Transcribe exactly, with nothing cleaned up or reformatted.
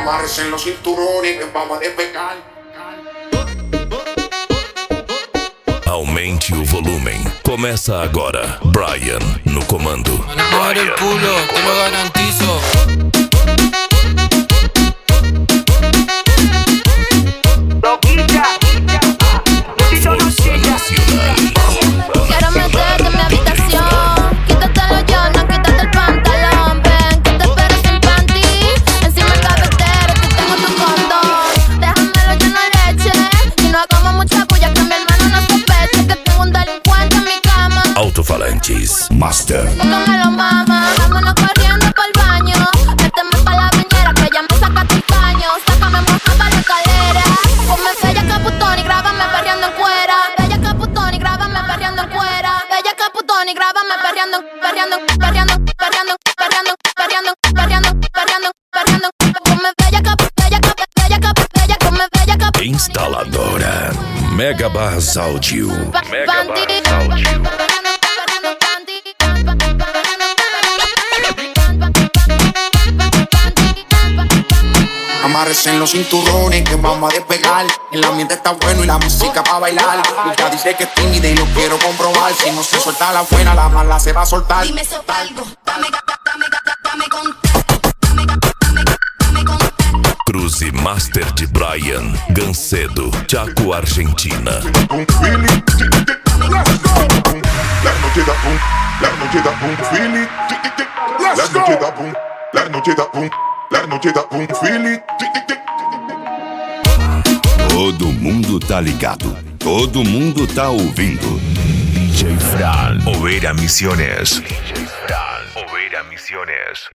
Amárrense en los cinturones que vamos a despegar. Aumente o volume. Começa agora. Brian no comando. Amor el culo, te lo garantizo. Quiero meterte en mi habitación. Quítate los llanos, quítate el pantalón. Ven, que te espero sin panty. Encima el cafetero, que tengo tu condón. Déjamelo lleno de leche. Y no hagamos mucha bulla, que mi hermano no sospeche que tengo un delincuente en mi cama. Alto-falantes Master. Póngamelo, mama. Vámonos corriendo pa'l baño. Méteme pa' la bañera, que ya me saca tu caño. Sácame moja pa' la escalera. Ponme bella caputón y grábame perreando en cuera. Bella caputón y grábame perreando en cuera. Bella caputón y grábame perreando, perreando, perreando, perreando, perreando, perreando, perreando, perreando, perreando. Ponme bella cap, bella cap, bella cap, bella, ponme bella cap. Instaladora Megabars Áudio. Megabars Áudio. Amárrense en los cinturones que vamos a despegar. El ambiente está bueno y la música pa' bailar. Ella dice que es tímida y lo quiero comprobar. Si no se suelta la buena, la mala se va a soltar. Dime eso algo, dame gata, dame gata, dame contacto, dame gata, dame gata, dame contacto. Cruze Master de Brian Gancedo, Chaco, Argentina. La noche da boom, la noche da boom, feel it. La noche da boom, la noche da boom, la noche da boom, feel it. Todo mundo tá ligado, todo mundo tá ouvindo. D J Fran, Oveira Misiones. D J Fran, Oveira Misiones.